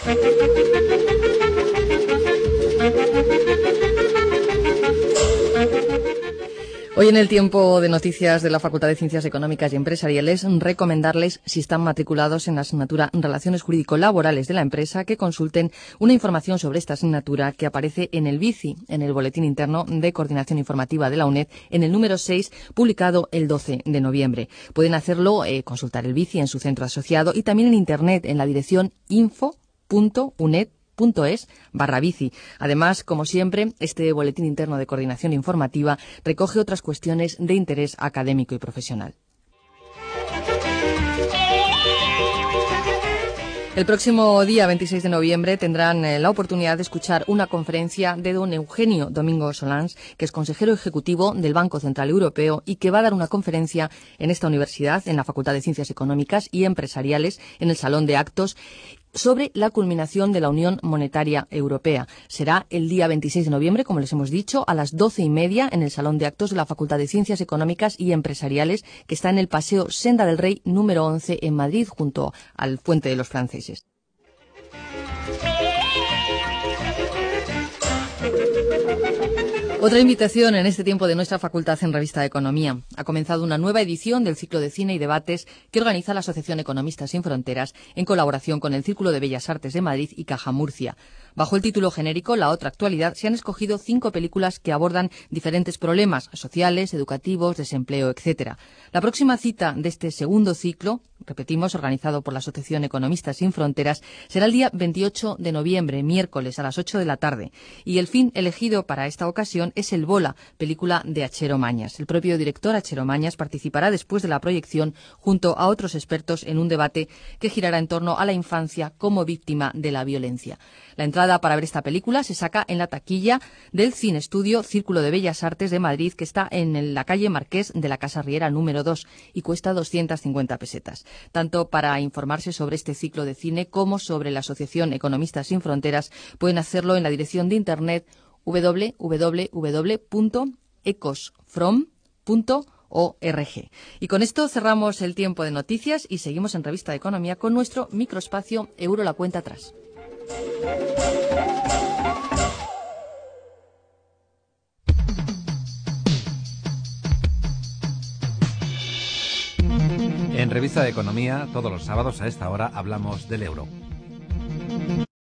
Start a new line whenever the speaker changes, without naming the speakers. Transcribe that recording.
Hoy en el tiempo de noticias de la Facultad de Ciencias Económicas y Empresariales, recomendarles, si están matriculados en la asignatura Relaciones Jurídico-Laborales de la Empresa, que consulten una información sobre esta asignatura que aparece en el BICI, en el Boletín Interno de Coordinación Informativa de la UNED, en el número 6, publicado el 12 de noviembre. Pueden hacerlo, consultar el BICI en su centro asociado y también en Internet, en la dirección info.uned.es/bici. Además, como siempre, este boletín interno de coordinación informativa recoge otras cuestiones de interés académico y profesional. El próximo día 26 de noviembre tendrán la oportunidad de escuchar una conferencia de don Eugenio Domingo Solans, que es consejero ejecutivo del Banco Central Europeo y que va a dar una conferencia en esta universidad, en la Facultad de Ciencias Económicas y Empresariales, en el Salón de Actos, sobre la culminación de la Unión Monetaria Europea. Será el día 26 de noviembre, como les hemos dicho, a las 12:30 en el Salón de Actos de la Facultad de Ciencias Económicas y Empresariales, que está en el Paseo Senda del Rey número 11 en Madrid, junto al Puente de los Franceses. Otra invitación en este tiempo de nuestra facultad en Revista de Economía. Ha comenzado una nueva edición del ciclo de cine y debates que organiza la Asociación Economistas Sin Fronteras en colaboración con el Círculo de Bellas Artes de Madrid y Caja Murcia. Bajo el título genérico La otra actualidad se han escogido 5 películas que abordan diferentes problemas sociales, educativos, desempleo, etc. La próxima cita de este segundo ciclo, repetimos, organizado por la Asociación Economistas Sin Fronteras, será el día 28 de noviembre, miércoles, a las 8 de la tarde. Y el film elegido para esta ocasión es El Bola, película de Achero Mañas. El propio director Achero Mañas participará después de la proyección junto a otros expertos en un debate que girará en torno a la infancia como víctima de la violencia. La entrada para ver esta película se saca en la taquilla del Cine Estudio Círculo de Bellas Artes de Madrid, que está en la calle Marqués de la Casa Riera número 2 y cuesta 250 pesetas. Tanto para informarse sobre este ciclo de cine como sobre la Asociación Economistas Sin Fronteras pueden hacerlo en la dirección de internet www.ecosfrom.org. Y con esto cerramos el tiempo de noticias y seguimos en Revista de Economía con nuestro microespacio Euro la cuenta atrás.
En Revista de Economía, todos los sábados a esta hora hablamos del euro.